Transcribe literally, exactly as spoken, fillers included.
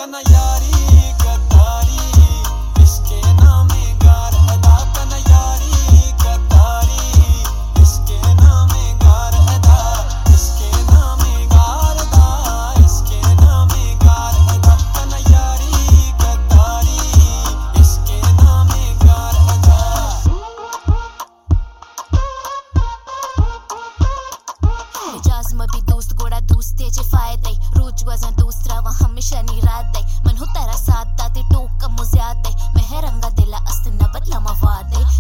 कना यारी गद्दारी इसके नामे गार अदा कना यारी गद्दारी इसके नामे गार अदा इसके नामे गार अदा इसके नामे गार अदा कना यारी गद्दारी इसके नामे गार अदा। Jazz मबी दोस्त गोडा दोस्तेचे फायदे रोज वजन दोस्त रावा हमेशा निरादे मन हो तारा साथ दाते टोक कमो ज्यादे मेहरंगा दिला असत न बदला मवादे